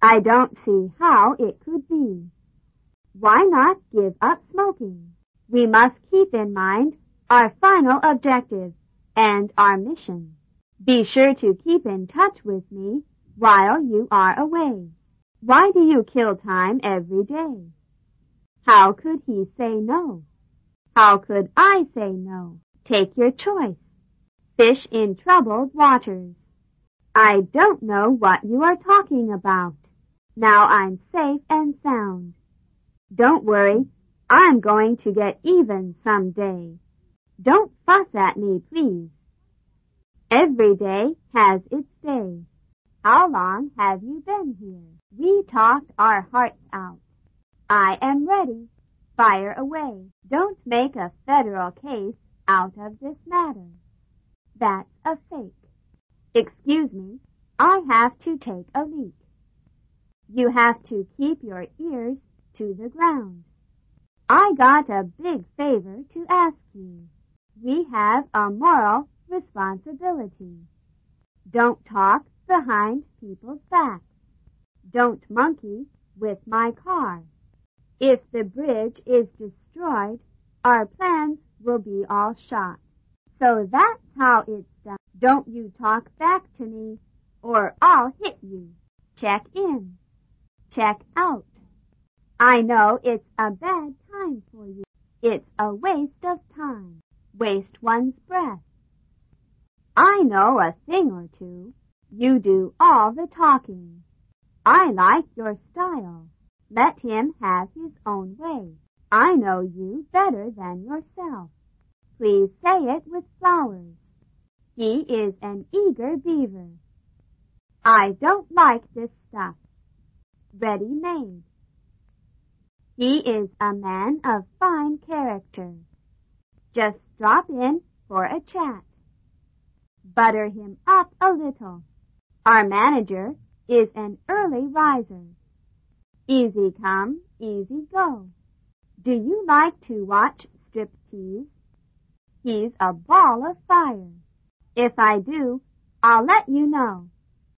I don't see how it could be. Why not give up smoking? We must keep in mind our final objective and our mission. Be sure to keep in touch with me while you are away. Why do you kill time every day? How could he say no? How could I say no? Take your choice. Fish in troubled waters. I don't know what you are talking about. Now I'm safe and sound. Don't worry, I'm going to get even someday. Don't fuss at me, please. Every day has its day. How long have you been here? We talked our hearts out. I am ready. Fire away. Don't make a federal case out of this matter. That's a fake. Excuse me, I have to take a leak. You have to keep your ears to the ground. I got a big favor to ask you. We have a moral responsibility. Don't talk behind people's backs. Don't monkey with my car. If the bridge is destroyed, our plans will be all shot. So that's how it's done. Don't you talk back to me, or I'll hit you. Check in. Check out. I know it's a bad time for you. It's a waste of time. Waste one's breath. I know a thing or two. You do all the talking. I like your style. Let him have his own way. I know you better than yourself. Please say it with flowers. He is an eager beaver. I don't like this stuff. Ready-made. He is a man of fine character. Just drop in for a chat. Butter him up a little. Our manager is an early riser. Easy come, easy go. Do you like to watch striptease? He's a ball of fire. If I do, I'll let you know.